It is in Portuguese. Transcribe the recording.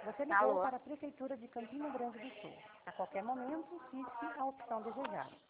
Você ligou Alô? para a Prefeitura de Campina Grande do Sul. A qualquer momento, fisque a opção desejada.